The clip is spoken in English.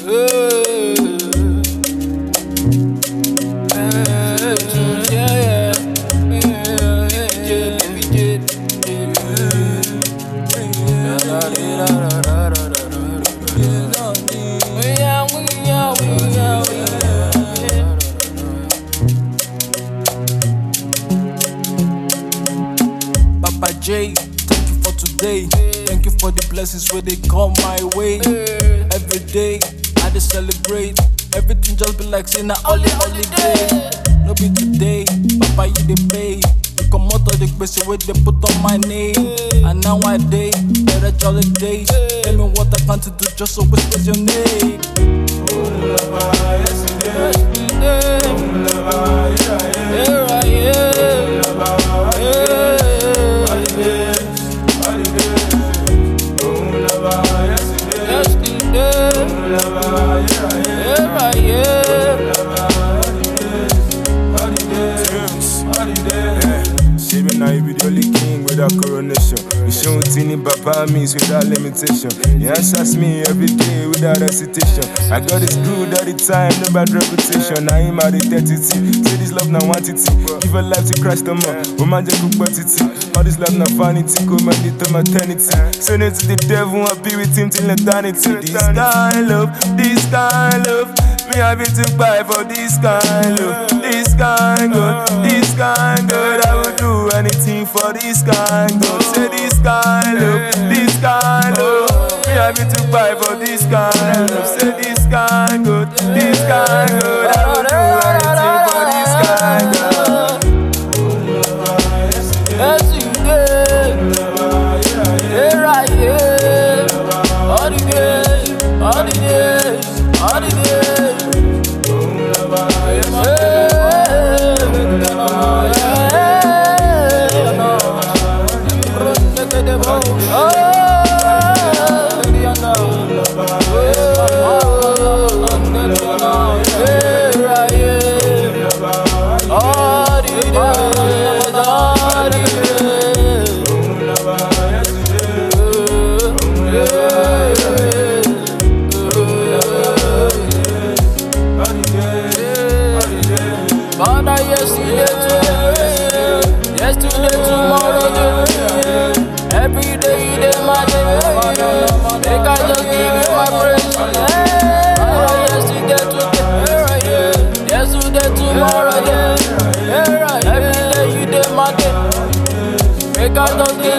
Papa J, thank you for today. Thank you for the blessings where they come my way. Every day I just celebrate. Everything just be like saying a holiday. No be today, Papa you dey pay. You come out of the place where they put on my name. And now I day, better jolly day. Tell me what I can to do just so whisper your name. Now you be the only king without coronation. You show teeny Papa means without limitation. He answers me every day without hesitation. I got this good all the time, no bad reputation. I am out the 30. Say this love now want it. Give a life to Christ the man. Woman just cook but it. All this love now vanity. Come and to maternity. Send it to the devil and be with him till eternity. This kind love, this kind love. Me have it to buy for this kind love. This kind good, this kind good. I would do anything for this kind of. Say this kind love, this kind love. Me have it to buy for this kind of. Say this kind good, this kind good. I would do anything for this kind of. Yes, you did. Here I am. All the days, all the days, all the days. Father, yesterday, tomorrow, every day, day, my day. Make I just give you my praise. Yesterday, tomorrow, every day, you day, my day. Make I just give